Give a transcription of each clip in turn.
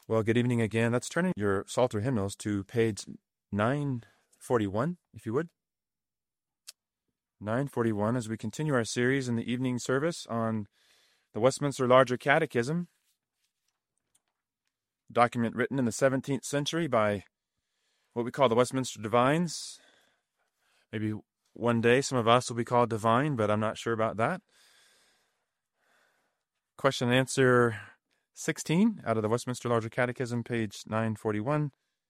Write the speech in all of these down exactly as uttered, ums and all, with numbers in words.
Well, good evening again. Let's turn in your Psalter hymnals to page nine forty-one, if you would. nine forty-one, as we continue our series in the evening service on the Westminster Larger Catechism, a document written in the seventeenth century by what we call the Westminster Divines. Maybe one day some of us will be called divine, but I'm not sure about that. Question and answer sixteen out of the Westminster Larger Catechism, page nine forty-one.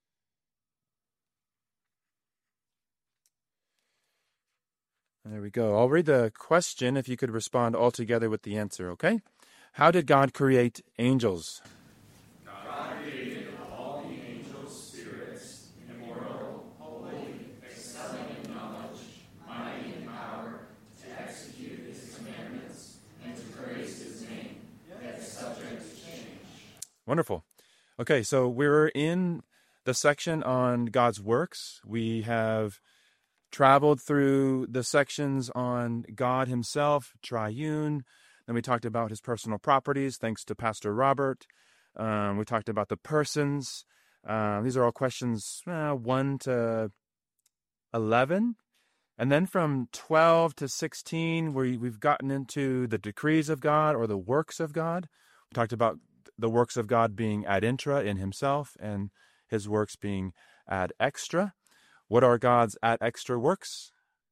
There we go. I'll read the question if you could respond all together with the answer, okay? How did God create angels? God created all the angels, spirits, immortal, holy, excelling in knowledge, mighty in power, to execute his commandments, and to praise his name, yet subject to change. Wonderful. Okay, so we're in the section on God's works. We have traveled through the sections on God himself, triune. Then we talked about his personal properties, thanks to Pastor Robert. Um, we talked about the persons. Uh, these are all questions uh, one to eleven. And then from twelve to sixteen, we, we've gotten into the decrees of God or the works of God. We talked about the works of God being ad intra in himself and his works being ad extra. What are God's ad extra works?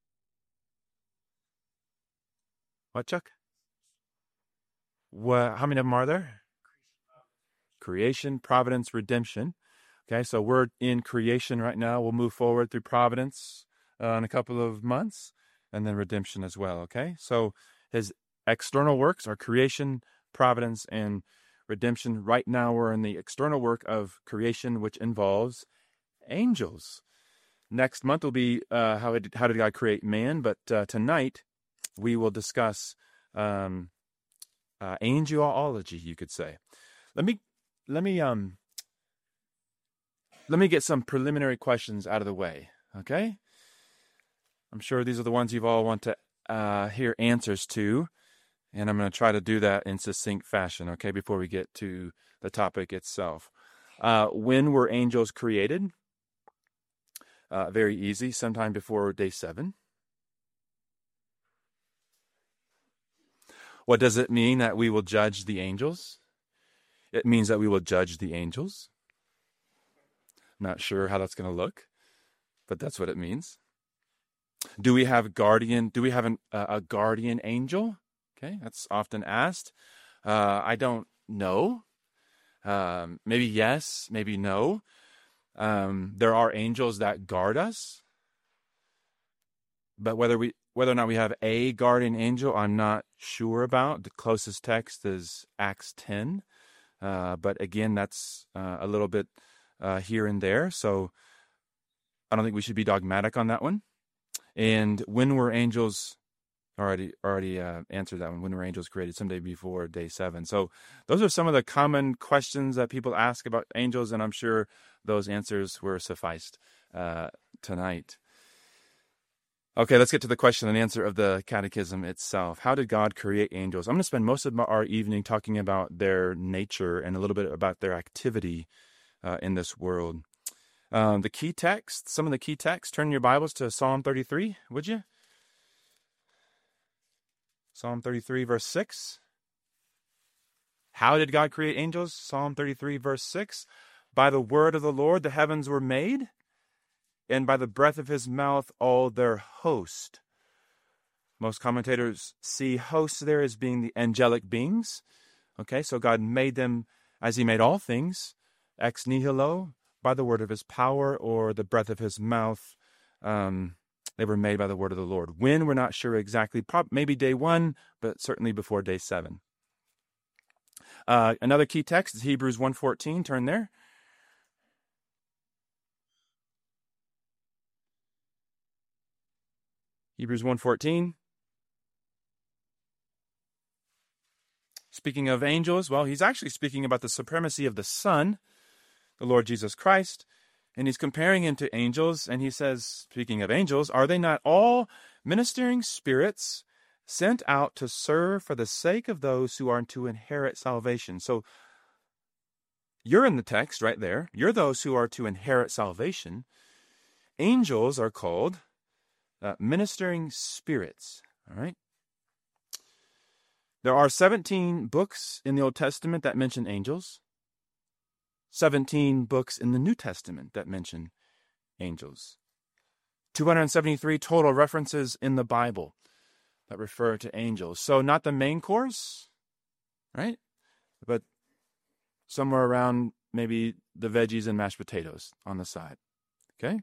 What, Chuck? What, how many of them are there? Creation, providence, redemption. Okay, so we're in creation right now. We'll move forward through providence uh, in a couple of months, and then redemption as well, okay? So his external works are creation, providence, and redemption. Right now we're in the external work of creation, which involves angels. Next month will be uh, how, it, how did God create man, but uh, tonight we will discuss um, uh, angelology, you could say. Let me let me um let me get some preliminary questions out of the way, okay? I'm sure these are the ones you all want to uh, hear answers to, and I'm going to try to do that in succinct fashion, okay? Before we get to the topic itself, uh, when were angels created? Uh, very easy, sometime before day seven. What does it mean that we will judge the angels? It means that we will judge the angels. Not sure how that's going to look, but that's what it means. Do we have guardian? Do we have an, uh, a guardian angel? Okay, that's often asked. Uh, I don't know. Um, maybe yes, maybe no. Um, there are angels that guard us, but whether we whether or not we have a guardian angel, I'm not sure about. The closest text is Acts ten, uh, but again, that's uh, a little bit uh, here and there, so I don't think we should be dogmatic on that one. And when were angels? Already, already uh, answered that one. When were angels created? Someday before day seven. So those are some of the common questions that people ask about angels, and I'm sure those answers were sufficed uh, tonight. Okay, let's get to the question and answer of the catechism itself. How did God create angels? I'm going to spend most of our evening talking about their nature and a little bit about their activity uh, in this world. Um, the key text, some of the key texts, turn your Bibles to Psalm thirty-three, would you? Psalm thirty-three, verse six. How did God create angels? Psalm thirty-three, verse six. By the word of the Lord the heavens were made, and by the breath of his mouth all their host. Most commentators see hosts there as being the angelic beings. Okay, so God made them as he made all things, ex nihilo, by the word of his power or the breath of his mouth. Um, they were made by the word of the Lord. When, we're not sure exactly. Probably, maybe day one, but certainly before day seven. Uh, another key text is Hebrews one fourteen. Turn there. Hebrews one fourteen. Speaking of angels, well, he's actually speaking about the supremacy of the Son, the Lord Jesus Christ, and he's comparing him to angels, and he says, speaking of angels, are they not all ministering spirits sent out to serve for the sake of those who are to inherit salvation? So you're in the text right there. You're those who are to inherit salvation. Angels are called uh, ministering spirits, all right? There are seventeen books in the Old Testament that mention angels, seventeen books in the New Testament that mention angels, two hundred seventy-three total references in the Bible that refer to angels. So not the main course, right? But somewhere around maybe the veggies and mashed potatoes on the side, okay?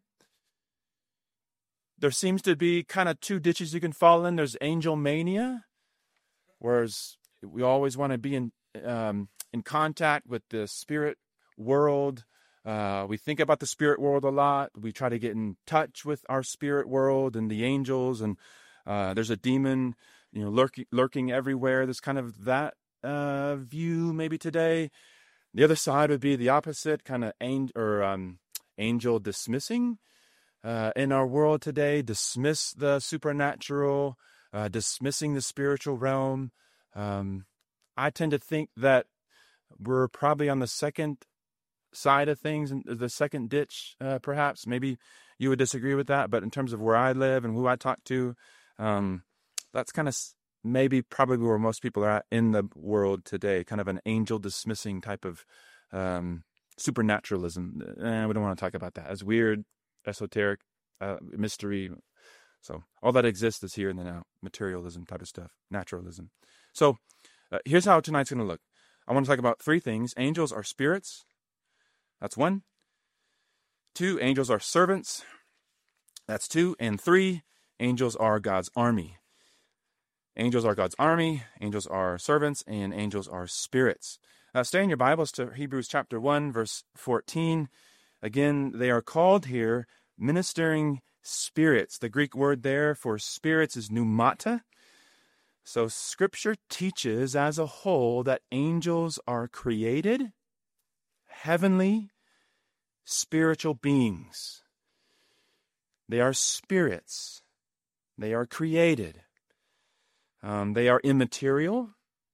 There seems to be kind of two ditches you can fall in. There's angel mania, whereas we always want to be in um, in contact with the spirit world. Uh, we think about the spirit world a lot. We try to get in touch with our spirit world and the angels. And uh, there's a demon, you know, lurking, lurking everywhere. There's kind of that uh, view maybe today. The other side would be the opposite, kind of angel or um, angel dismissing. Uh, in our world today, dismiss the supernatural, uh, dismissing the spiritual realm. Um, I tend to think that we're probably on the second side of things, the second ditch, uh, perhaps. Maybe you would disagree with that, but in terms of where I live and who I talk to, um, that's kind of maybe probably where most people are at in the world today, kind of an angel dismissing type of um, supernaturalism. Eh, we don't want to talk about that. It's weird, esoteric, uh, mystery. So all that exists is here and now, materialism type of stuff, naturalism. So uh, here's how tonight's going to look. I want to talk about three things. Angels are spirits. That's one. Two, angels are servants. That's two. And three, angels are God's army. Angels are God's army. Angels are servants. And angels are spirits. Uh, stay in your Bibles to Hebrews chapter one, verse fourteen. Again, they are called here ministering spirits. The Greek word there for spirits is pneumata. So Scripture teaches as a whole that angels are created, heavenly, spiritual beings. They are spirits. They are created. Um, they are immaterial.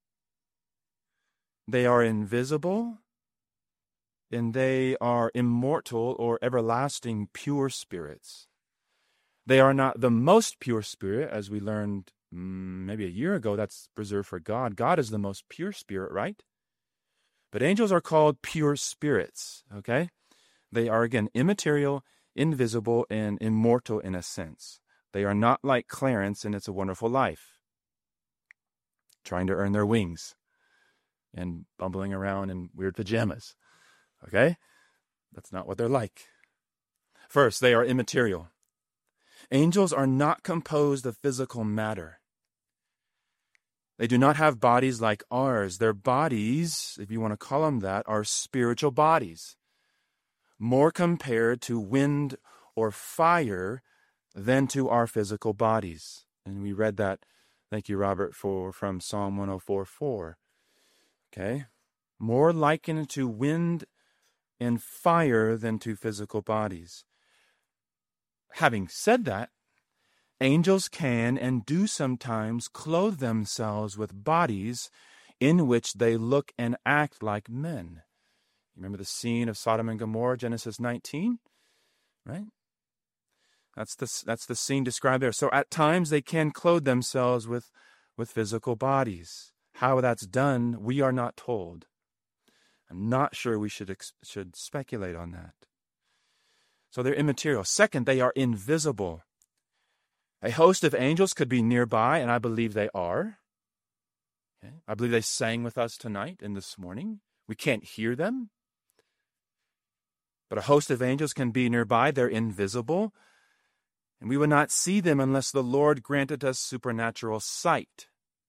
They are invisible. And they are immortal or everlasting pure spirits. They are not the most pure spirit, as we learned mm, maybe a year ago. That's reserved for God. God is the most pure spirit, right? But angels are called pure spirits, okay? They are, again, immaterial, invisible, and immortal in a sense. They are not like Clarence in It's a Wonderful Life, trying to earn their wings and bumbling around in weird pajamas, okay? That's not what they're like. First, they are immaterial. Angels are not composed of physical matter. They do not have bodies like ours. Their bodies, if you want to call them that, are spiritual bodies, more compared to wind or fire than to our physical bodies. And we read that, thank you, Robert, for from Psalm one oh four four. Okay? More likened to wind and fire than to physical bodies. Having said that, angels can and do sometimes clothe themselves with bodies in which they look and act like men. You remember the scene of Sodom and Gomorrah, Genesis nineteen? Right? That's the, that's the scene described there. So at times they can clothe themselves with, with physical bodies. How that's done, we are not told. I'm not sure we should should speculate on that. So they're immaterial. Second, they are invisible. A host of angels could be nearby, and I believe they are. Okay? I believe they sang with us tonight and this morning. We can't hear them. But a host of angels can be nearby. They're invisible. And we would not see them unless the Lord granted us supernatural sight.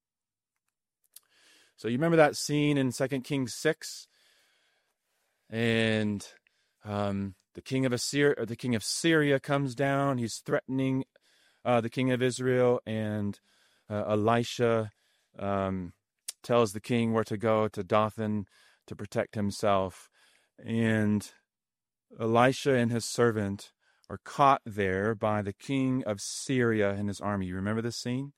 So you remember that scene in Second Kings six? And um, the king of Assyria, or the king of Syria comes down. He's threatening uh, the king of Israel, and uh, Elisha um, tells the king where to go, to Dothan, to protect himself. And Elisha and his servant are caught there by the king of Syria and his army. You remember this scene?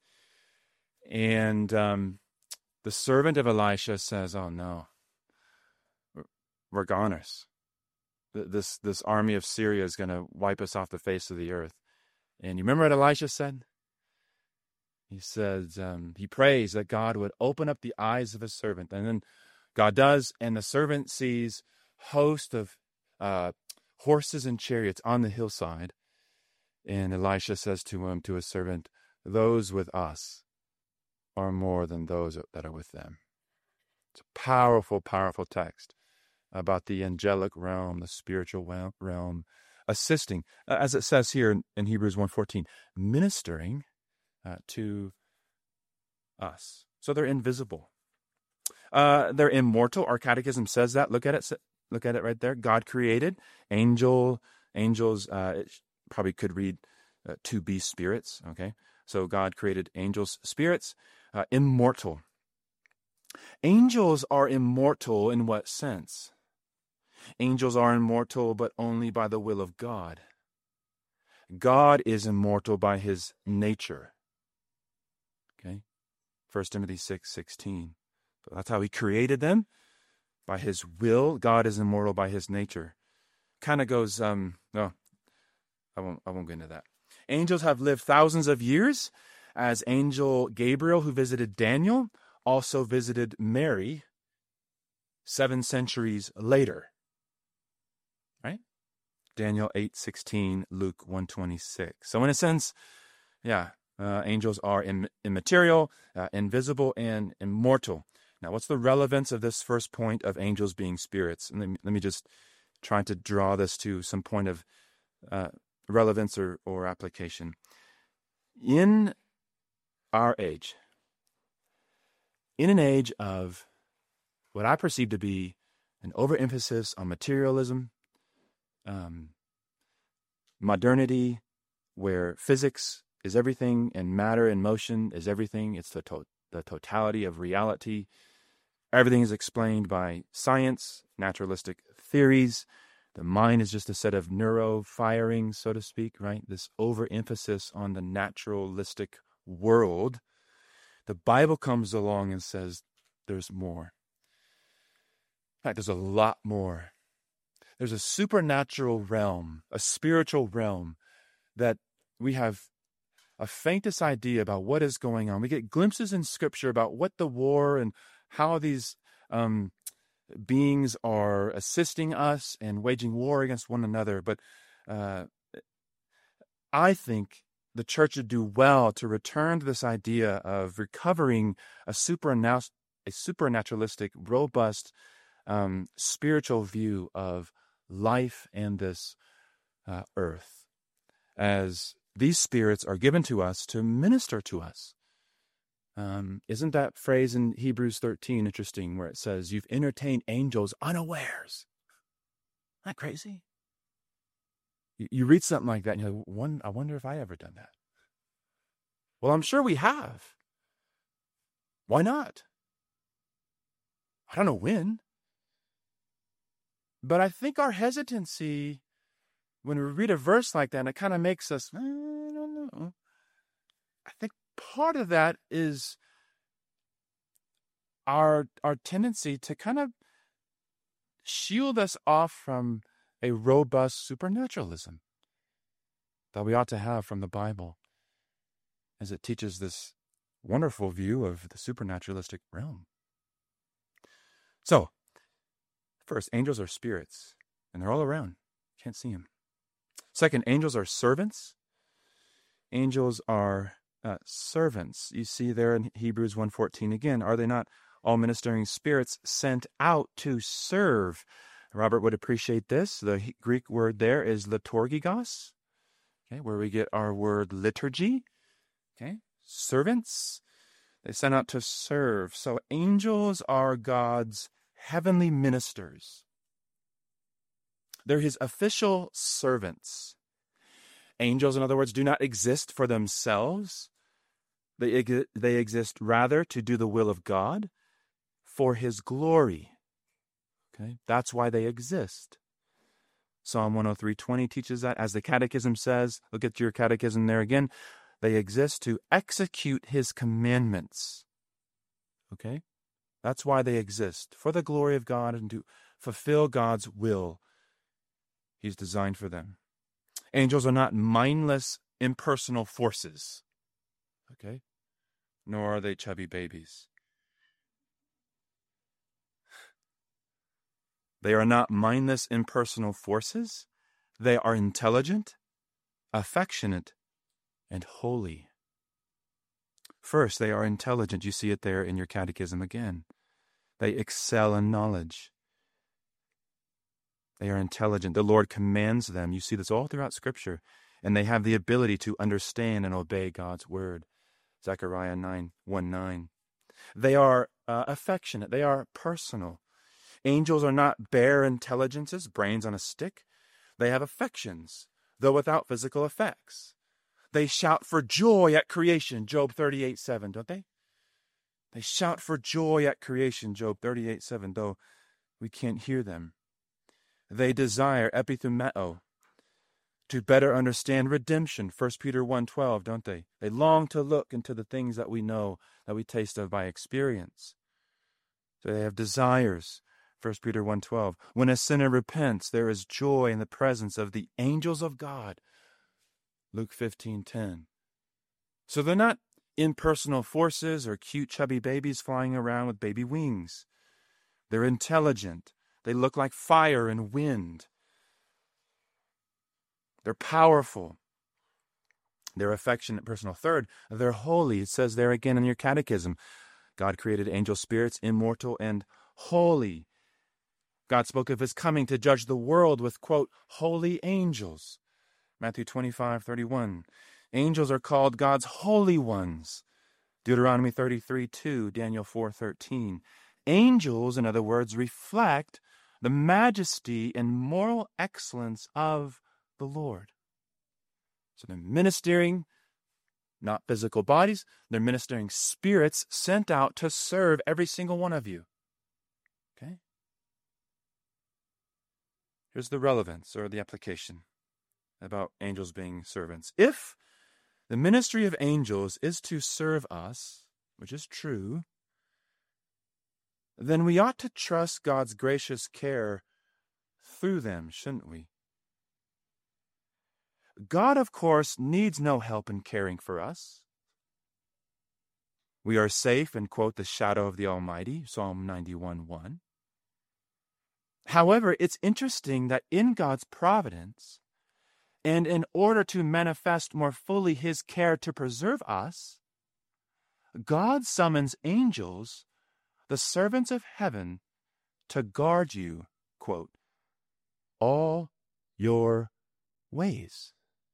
And um, the servant of Elisha says, oh no, we're goners. This, this army of Syria is going to wipe us off the face of the earth. And you remember what Elisha said? He says, um, he prays that God would open up the eyes of his servant. And then God does, and the servant sees host of uh, horses and chariots on the hillside. And Elisha says to him, to his servant, those with us are more than those that are with them. It's a powerful, powerful text about the angelic realm, the spiritual realm, assisting, uh, as it says here in, in Hebrews one fourteen, ministering uh, to us. So they're invisible. Uh, they're immortal. Our catechism says that. Look at it. Look at it right there. God created angel, angels. Uh, it probably could read uh, to be spirits. Okay, so God created angels, spirits, uh, immortal. Angels are immortal in what sense? Angels are immortal, but only by the will of God. God is immortal by his nature. Okay, First Timothy six sixteen. So that's how he created them. By his will, God is immortal by his nature. Kind of goes, um, no, I won't, I won't get into that. Angels have lived thousands of years, as angel Gabriel, who visited Daniel, also visited Mary seven centuries later. Right? Daniel eight sixteen, Luke one twenty-six. So in a sense, yeah, uh, angels are Im- immaterial, uh, invisible, and immortal. Now, what's the relevance of this first point of angels being spirits? And let me, let me just try to draw this to some point of uh, relevance or, or application. In our age, in an age of what I perceive to be an overemphasis on materialism, um, modernity, where physics is everything and matter and motion is everything, it's the, to- the totality of reality. Everything is explained by science, naturalistic theories. The mind is just a set of neuro firings, so to speak, right? This overemphasis on the naturalistic world. The Bible comes along and says there's more. In fact, there's a lot more. There's a supernatural realm, a spiritual realm that we have a faintest idea about what is going on. We get glimpses in Scripture about what the war and how these um, beings are assisting us and waging war against one another. But uh, I think the church would do well to return to this idea of recovering a, supernat- a supernaturalistic, robust, um, spiritual view of life and this uh, earth, as these spirits are given to us to minister to us. Um, isn't that phrase in Hebrews thirteen interesting, where it says, you've entertained angels unawares? Isn't that crazy? You, you read something like that, and you're like, One, I wonder if I ever done that. Well, I'm sure we have. Why not? I don't know when. But I think our hesitancy, when we read a verse like that, and it kind of makes us, I don't know. I think part of that is our our tendency to kind of shield us off from a robust supernaturalism that we ought to have from the Bible, as it teaches this wonderful view of the supernaturalistic realm. So, first, angels are spirits, and they're all around. Can't see them. Second, angels are servants. Angels are uh, servants. You see there in Hebrews one fourteen again, are they not all ministering spirits sent out to serve? Robert would appreciate this. The Greek word there is liturgikos, okay, where we get our word liturgy. Okay, servants. They sent out to serve. So angels are God's heavenly ministers. They're his official servants. Angels, in other words, do not exist for themselves. They, they exist rather to do the will of God for his glory. Okay, that's why they exist. Psalm one oh three twenty teaches that, as the Catechism says. Look at your Catechism there again. They exist to execute his commandments. Okay? That's why they exist, for the glory of God and to fulfill God's will He's designed for them. Angels are not mindless, impersonal forces, okay? Nor are they chubby babies. They are not mindless, impersonal forces. They are intelligent, affectionate, and holy. First, they are intelligent. You see it there in your catechism again. They excel in knowledge. They are intelligent. The Lord commands them. You see this all throughout Scripture. And they have the ability to understand and obey God's word. Zechariah nine, one, nine. They are uh, affectionate. They are personal. Angels are not bare intelligences, brains on a stick. They have affections, though without physical effects. They shout for joy at creation, Job thirty-eight, seven, don't they? They shout for joy at creation, Job thirty-eight, seven, though we can't hear them. They desire, epithumeo, to better understand redemption, First Peter one, twelve, don't they? They long to look into the things that we know, that we taste of by experience. So they have desires, First Peter one, twelve. When a sinner repents, there is joy in the presence of the angels of God, Luke fifteen, ten. So they're not impersonal forces or cute chubby babies flying around with baby wings. They're intelligent. They look like fire and wind. They're powerful. They're affectionate, personal. Third, they're holy. It says there again in your catechism, God created angel spirits, immortal and holy. God spoke of his coming to judge the world with, quote, holy angels. Matthew twenty-five, thirty-one. Angels are called God's holy ones. Deuteronomy thirty-three, two, Daniel four, thirteen. Angels, in other words, reflect the majesty and moral excellence of the Lord. So they're ministering, not physical bodies, they're ministering spirits sent out to serve every single one of you. Okay? Here's the relevance or the application about angels being servants. If the ministry of angels is to serve us, which is true, then we ought to trust God's gracious care through them, shouldn't we? God, of course, needs no help in caring for us. We are safe in, quote, the shadow of the Almighty, Psalm ninety-one, one. However, it's interesting that in God's providence, and in order to manifest more fully his care to preserve us, God summons angels, the servants of heaven, to guard you, quote, all your ways.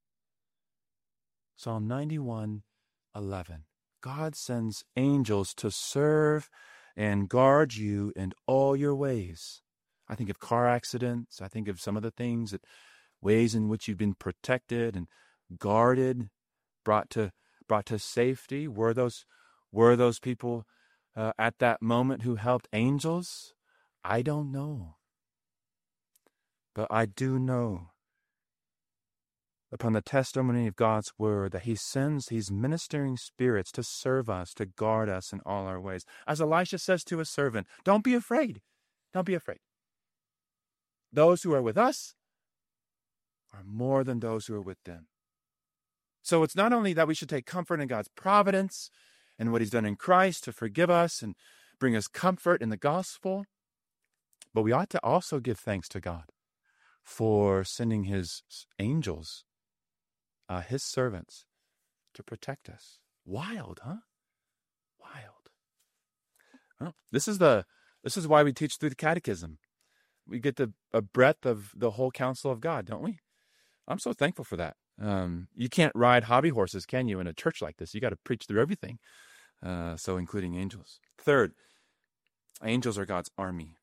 Psalm ninety-one, eleven. God sends angels to serve and guard you in all your ways. I think of car accidents. I think of some of the things that ways in which you've been protected and guarded, brought to brought to safety. Were those were those people uh, at that moment who helped angels? I don't know. But I do know, upon the testimony of God's word, that he sends these ministering spirits to serve us, to guard us in all our ways. As Elisha says to his servant, don't be afraid. Don't be afraid. Those who are with us are more than those who are with them. So it's not only that we should take comfort in God's providence and what he's done in Christ to forgive us and bring us comfort in the gospel, but we ought to also give thanks to God for sending his angels, uh, his servants, to protect us. Wild, huh? Wild. Well, this is the this is why we teach through the catechism. We get the a breadth of the whole counsel of God, don't we? I'm so thankful for that. Um, you can't ride hobby horses, can you, in a church like this? You got to preach through everything, uh, so including angels. Third, angels are God's army.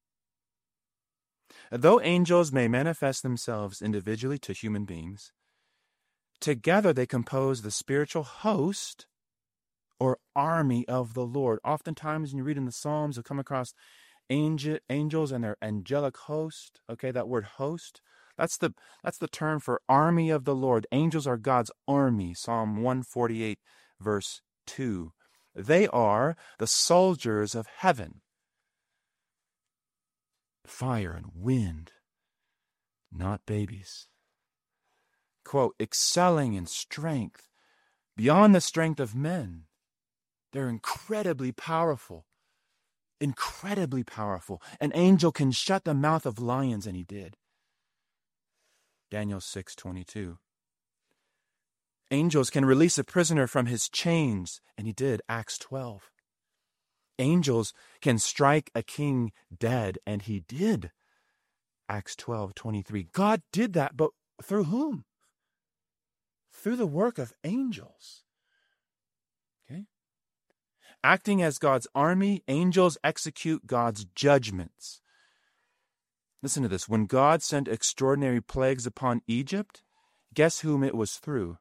Though angels may manifest themselves individually to human beings, together they compose the spiritual host or army of the Lord. Oftentimes when you read in the Psalms, you'll come across angel, angels and their angelic host. Okay, that word host, that's the that's the term for army of the Lord. Angels are God's army. Psalm one forty-eight, verse two. They are the soldiers of heaven. fire and wind, not babies. Quote, excelling in strength beyond the strength of men. They're incredibly powerful. Incredibly powerful. An angel can shut the mouth of lions, and he did. Daniel six twenty-two. Angels can release a prisoner from his chains, and he did. Acts twelve. Angels can strike a king dead, and he did. Acts twelve twenty-three. God did that, but through whom? Through the work of angels. Okay? Acting as God's army, angels execute God's judgments. Listen to this. When God sent extraordinary plagues upon Egypt, guess whom it was through?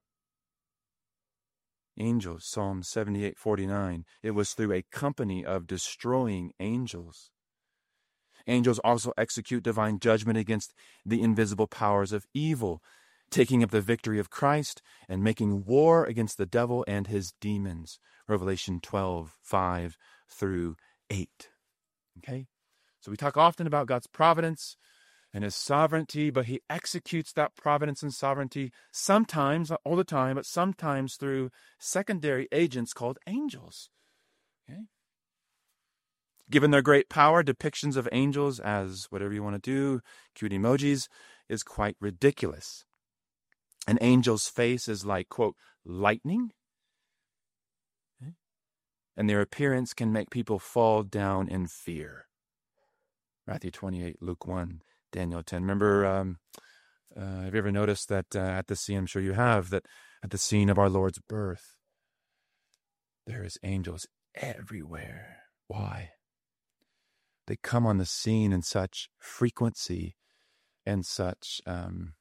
Angels. Psalm seventy-eight forty-nine. It was through a company of destroying angels. Angels also execute divine judgment against the invisible powers of evil, taking up the victory of Christ and making war against the devil and his demons. Revelation twelve five through eight. Okay? So we talk often about God's providence and his sovereignty, but he executes that providence and sovereignty sometimes, not all the time, but sometimes through secondary agents called angels. Okay? Given their great power, depictions of angels as whatever you want to do, cute emojis, is quite ridiculous. An angel's face is like, quote, lightning. Okay? And their appearance can make people fall down in fear. Matthew twenty-eight, Luke one, Daniel ten. Remember, um, uh, have you ever noticed that uh, at the scene, I'm sure you have, that at the scene of our Lord's birth, there is angels everywhere. Why? They come on the scene in such frequency and such um,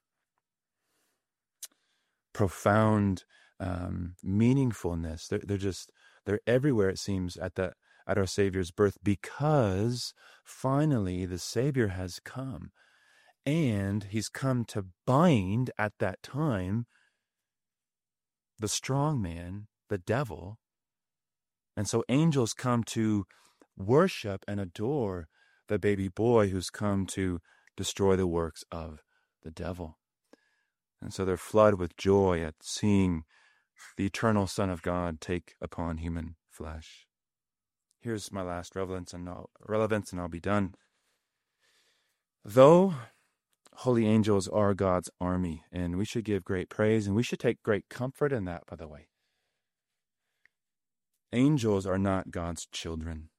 profound um, meaningfulness. They're, they're just, they're everywhere, it seems, at the at our Savior's birth, because finally the Savior has come, and he's come to bind at that time the strong man, the devil. And so angels come to worship and adore the baby boy who's come to destroy the works of the devil. And so they're flooded with joy at seeing the eternal Son of God take upon human flesh. Here's my last relevance, and I'll, relevance, and I'll be done. Though holy angels are God's army, and we should give great praise, and we should take great comfort in that, by the way, angels are not God's children.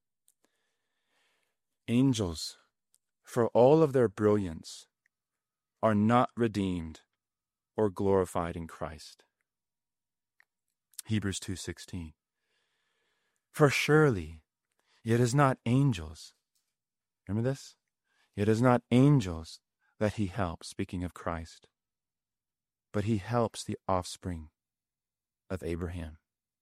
Angels, for all of their brilliance, are not redeemed or glorified in Christ. Hebrews two sixteen. For surely it is not angels. Remember this? It is not angels that he helps, speaking of Christ, but he helps the offspring of Abraham.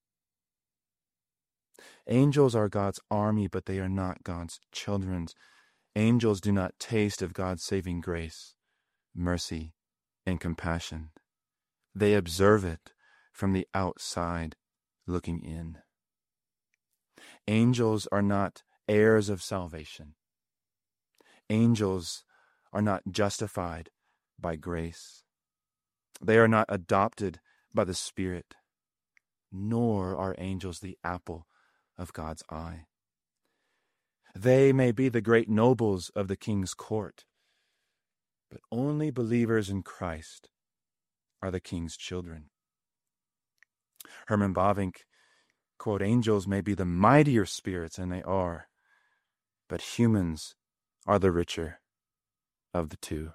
Angels are God's army, but they are not God's children. Angels do not taste of God's saving grace, mercy, and compassion. They observe it from the outside looking in. Angels are not heirs of salvation. Angels are not justified by grace. They are not adopted by the Spirit, nor are angels the apple of God's eye. They may be the great nobles of the king's court, but only believers in Christ are the king's children. Herman Bavinck, quote, angels may be the mightier spirits, and they are, but humans are the richer of the two.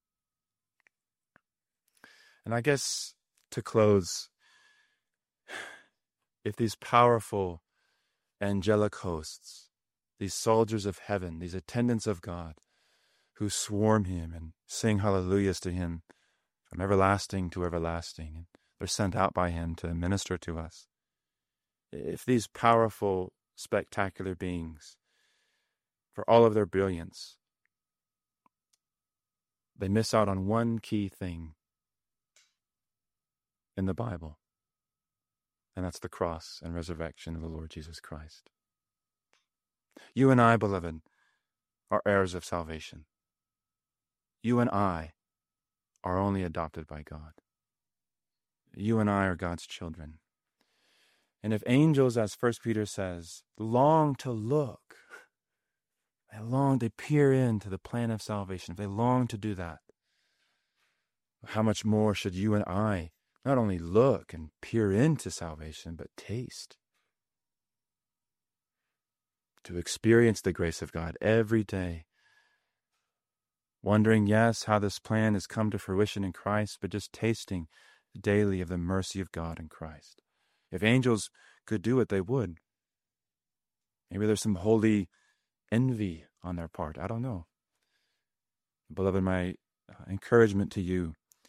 And I guess to close, if these powerful angelic hosts, these soldiers of heaven, these attendants of God, who swarm him and sing hallelujahs to him from everlasting to everlasting, and they're sent out by him to minister to us. If these powerful, spectacular beings, for all of their brilliance, they miss out on one key thing in the Bible, and that's the cross and resurrection of the Lord Jesus Christ. You and I, beloved, are heirs of salvation. You and I are only adopted by God. You and I are God's children. And if angels, as First Peter says, long to look, they long to peer into the plan of salvation, if they long to do that, how much more should you and I not only look and peer into salvation, but taste, to experience the grace of God every day, wondering, yes, how this plan has come to fruition in Christ, but just tasting daily of the mercy of God in Christ. If angels could do it, they would. Maybe there's some holy envy on their part. I don't know. Beloved, my encouragement to you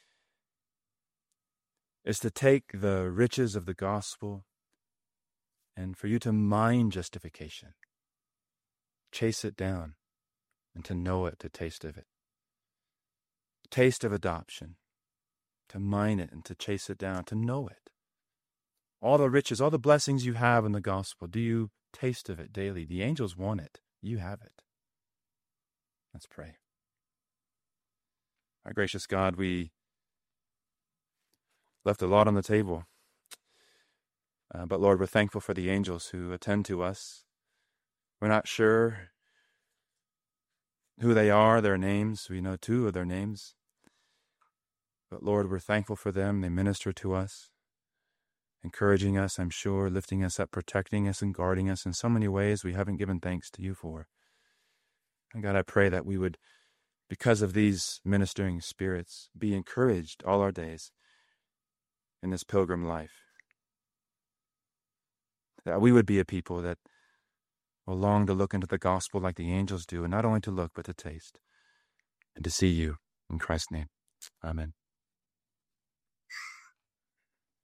is to take the riches of the gospel and for you to mine justification. Chase it down and to know it, to taste of it. Taste of adoption, to mine it and to chase it down, to know it. All the riches, all the blessings you have in the gospel, do you taste of it daily? The angels want it. You have it. Let's pray. Our gracious God, we left a lot on the table. Uh, but Lord, we're thankful for the angels who attend to us. We're not sure who they are, their names. We know two of their names. But Lord, we're thankful for them. They minister to us, encouraging us, I'm sure, lifting us up, protecting us and guarding us in so many ways we haven't given thanks to you for. And God, I pray that we would, because of these ministering spirits, be encouraged all our days in this pilgrim life. That we would be a people that will long to look into the gospel like the angels do, and not only to look, but to taste and to see you. In Christ's name, amen.